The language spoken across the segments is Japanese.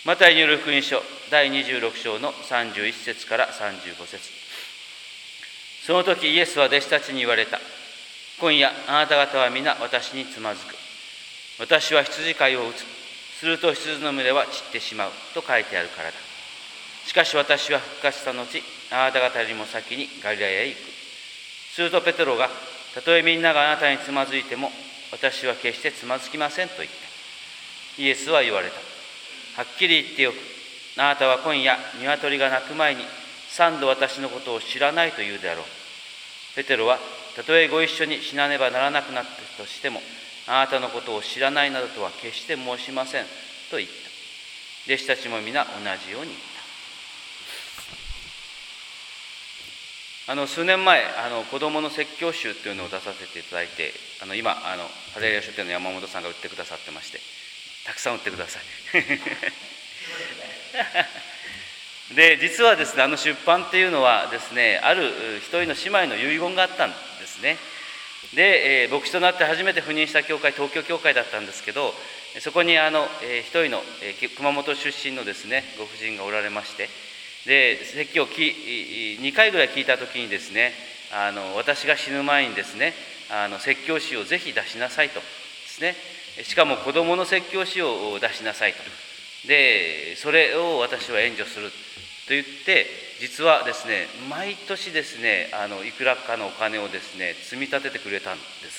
マタイによる福音書第26章の31節から35節。その時イエスは弟子たちに言われた。今夜あなた方は皆私につまずく。私は羊飼いを打つ。すると羊の群れは散ってしまうと書いてあるからだ。しかし私は復活した後、あなた方よりも先にガリラヤへ行く。するとペテロが、たとえみんながあなたにつまずいても、私は決してつまずきませんと言った。イエスは言われた。はっきり言っておく。あなたは今夜、鶏が鳴く前に、3度私のことを知らないと言うであろう。ペテロは、たとえご一緒に死なねばならなくなったとしても、あなたのことを知らないなどとは決して申しませんと言った。弟子たちも皆同じように言った。数年前、子どもの説教集というのを出させていただいて、今ハレルヤ書店の山本さんが売ってくださってまして、たくさん売ってください。で、実はですね、出版っていうのはですね、ある一人の姉妹の遺言があったんですね。で、牧師となって初めて赴任した教会、東京教会だったんですけど、そこに一人の熊本出身のですね、ご婦人がおられまして、で、説教を2回ぐらい聞いたときにですね、私が死ぬ前にですね、説教集をぜひ出しなさいとですね、しかも子どもの説教集を出しなさいと。で、それを私は援助すると言って、実はですね、毎年ですね、いくらかのお金をですね、積み立ててくれたんです。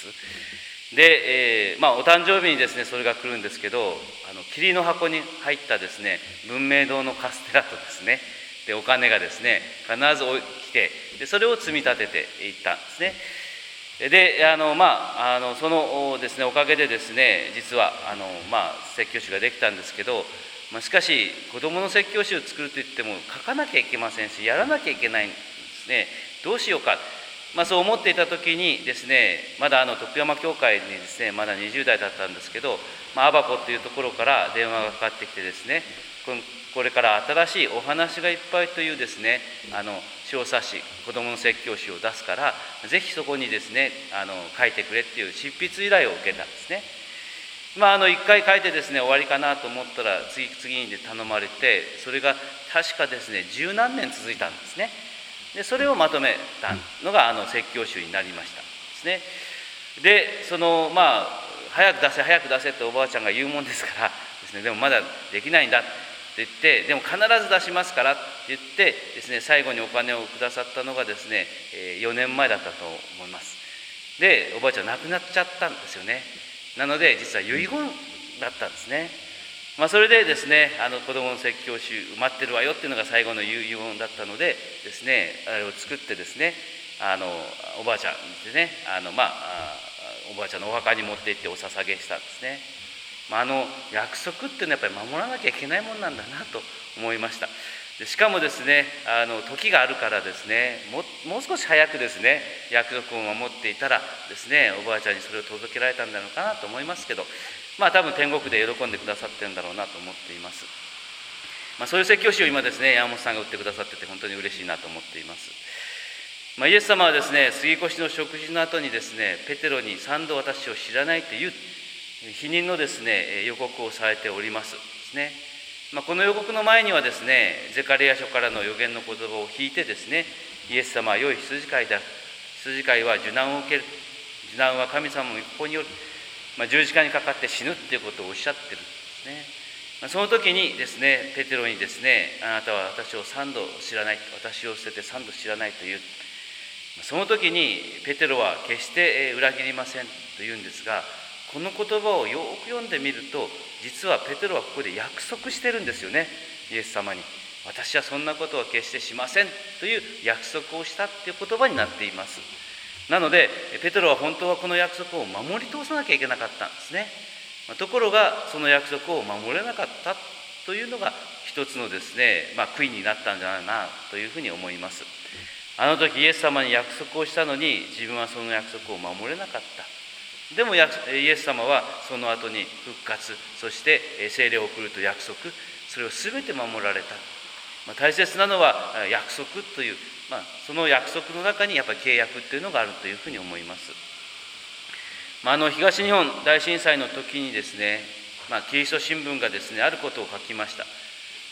で、お誕生日にですね、それが来るんですけど、桐の箱に入ったですね、文明堂のカステラとですね、でお金がですね、必ず来て、でそれを積み立てていったんですね。で、そのですね、おかげでですね、実は説教集ができたんですけど、しかし子どもの説教集を作るといっても書かなきゃいけませんし、やらなきゃいけないんですね。どうしようか、そう思っていた時にですね、まだ徳山教会にですね、まだ20代だったんですけど、アバコというところから電話がかかってきてですね、これから新しいお話がいっぱいというですね、小冊子、子どもの説教集を出すから、ぜひそこにですね、書いてくれっていう執筆依頼を受けたんですね。1回書いてですね、終わりかなと思ったら、次にで頼まれて、それが確かですね、十何年続いたんですね。で、それをまとめたのが説教集になりましたですね。で、早く出せ早く出せっておばあちゃんが言うもんですからですね、でもまだできないんだって言って、でも必ず出しますからって言ってですね、最後にお金をくださったのがですね、4年前だったと思います。で、おばあちゃん亡くなっちゃったんですよね。なので実は遺言だったんですね。それでですね、子どもの説教集待ってるわよっていうのが最後の遺言だったのでですね、あれを作ってですね、おばあちゃんでね、おばあちゃんのお墓に持って行ってお捧げしたんですね。約束っていうのはやっぱり守らなきゃいけないもんなんだなと思いました。でしかもですね、時があるからですね、もう少し早くですね、約束を守っていたらですね、おばあちゃんにそれを届けられたんだろうかなと思いますけど、多分天国で喜んでくださってるんだろうなと思っています。そういう説教集を今ですね、山本さんが売ってくださってて本当に嬉しいなと思っています。イエス様はですね、杉越の食事の後にですね、ペテロに3度私を知らないという否認のですね、予告をされておりますですね。この予告の前にはですね、ゼカリヤ書からの預言の言葉を引いてですね、イエス様は良い羊飼いだ。羊飼いは受難を受ける。受難は神様の一方による。十字架にかかって死ぬっていうことをおっしゃってるんですね。その時にですね、ペテロにですね、あなたは私を3度知らない。私を捨てて3度知らないという。その時にペテロは決して裏切りませんと言うんですが、この言葉をよく読んでみると、実はペテロはここで約束してるんですよね、イエス様に。私はそんなことは決してしませんという約束をしたっていう言葉になっています。なのでペテロは本当はこの約束を守り通さなきゃいけなかったんですね。ところがその約束を守れなかったというのが一つのですね、悔いになったんじゃないかなというふうに思います。あの時イエス様に約束をしたのに自分はその約束を守れなかった。でもイエス様はその後に復活、そして聖霊を送ると約束、それを全て守られた。大切なのは約束という、その約束の中にやっぱり契約っていうのがあるというふうに思います。東日本大震災の時にですね、キリスト新聞がですね、あることを書きました。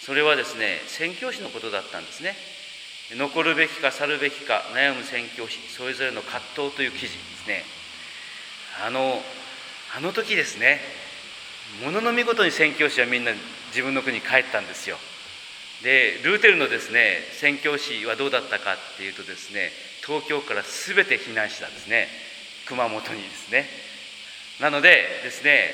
それはですね、宣教師のことだったんですね。残るべきか去るべきか悩む宣教師、それぞれの葛藤という記事ですね。あの時ですね、ものの見事に宣教師はみんな自分の国に帰ったんですよ。で、ルーテルのですね、宣教師はどうだったかっていうとですね、東京から全て避難したんですね、熊本にですね。なのでですね、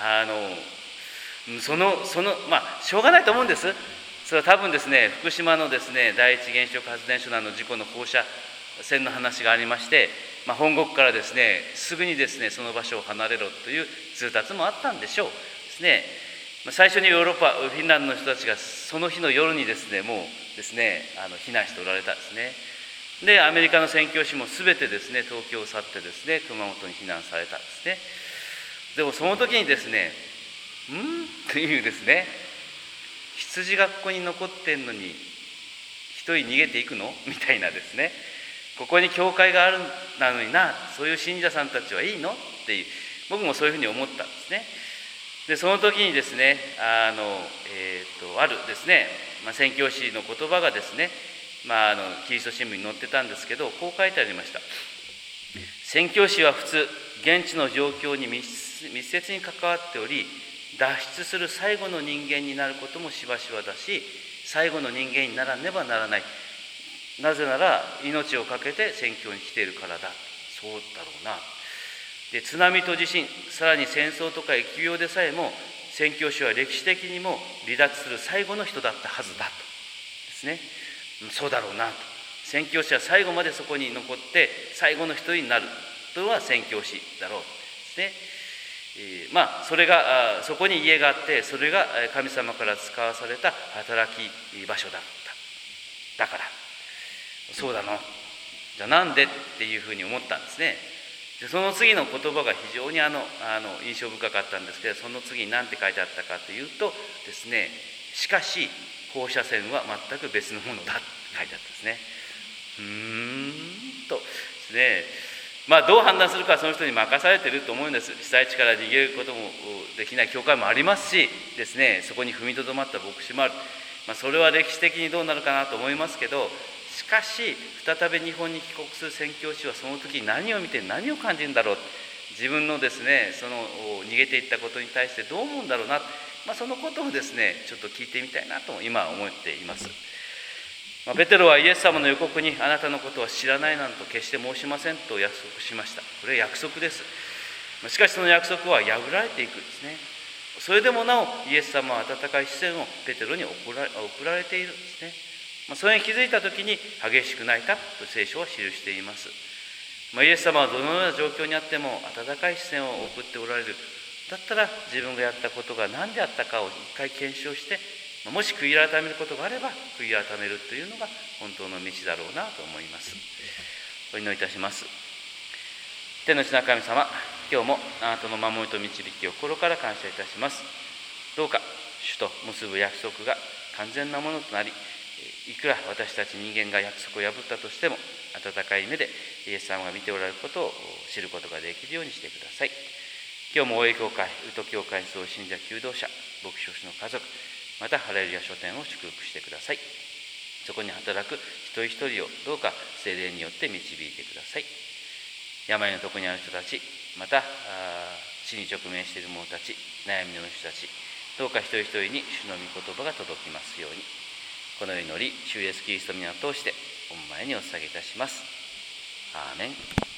しょうがないと思うんです。それは多分ですね、福島のですね、第一原子力発電所の事故の放射線の話がありまして、本国からですね、すぐにですね、その場所を離れろという通達もあったんでしょうですね。最初にヨーロッパ、フィンランドの人たちがその日の夜にですね、もうですね、避難しておられたんですね。で、アメリカの宣教師も全てですね、東京を去ってですね、熊本に避難されたんですね。でもその時にですね、というですね、羊がここに残ってんのに一人逃げていくのみたいなですね、ここに教会があるなのにな、そういう信者さんたちはいいのっていう、僕もそういうふうに思ったんですね。で、その時にですね、あるですね、宣教師の言葉がですね、キリスト新聞に載ってたんですけど、こう書いてありました。宣教師は普通、現地の状況に密接に関わっており、脱出する最後の人間になることもしばしばだし、最後の人間にならねばならない。なぜなら命を懸けて宣教に来ているからだ。そうだろうな。で、津波と地震、さらに戦争とか疫病でさえも、宣教師は歴史的にも離脱する最後の人だったはずだとですね。そうだろうなと。宣教師は最後までそこに残って最後の一人になるというのは宣教師だろうですね。それがそこに家があって、それが神様から使わされた働き場所だった。だからそうだの、じゃあなんでっていうふうに思ったんですね。で、その次の言葉が非常に印象深かったんですけど、その次に何て書いてあったかというとですね、しかし放射線は全く別のものだって書いてあったんですね。とですね、どう判断するかはその人に任されていると思うんです。被災地から逃げることもできない教会もありますしですね、そこに踏みとどまった牧師もある。それは歴史的にどうなるかなと思いますけど、しかし再び日本に帰国する宣教師はその時に何を見て何を感じるんだろう、自分のですね、その逃げていったことに対してどう思うんだろうな、そのことをですね、ちょっと聞いてみたいなと今思っています。ペテロはイエス様の予告にあなたのことは知らないなんと決して申しませんと約束しました。これは約束です。しかしその約束は破られていくんですね。それでもなおイエス様は温かい視線をペテロに送られているんですね。それに気づいた時に激しく泣いたと聖書は記しています。イエス様はどのような状況にあっても温かい視線を送っておられる。だったら自分がやったことが何であったかを一回検証して、もし悔い改めることがあれば悔い改めるというのが本当の道だろうなと思います。お祈りいたします。天の地の神様、今日もあなたの守りと導きを心から感謝いたします。どうか主と結ぶ約束が完全なものとなり、いくら私たち人間が約束を破ったとしても温かい目でイエス様が見ておられることを知ることができるようにしてください。今日も大江教会、宇都教会にそう信者求道者、牧師の家族、またハレルヤ書店を祝福してください。そこに働く一人一人をどうか聖霊によって導いてください。病のとこにある人たち、また死に直面している者たち、悩みの人たち、どうか一人一人に主の御言葉が届きますように。この祈り、主イエスキリストの皆を通して御前にお捧げいたします。アーメン。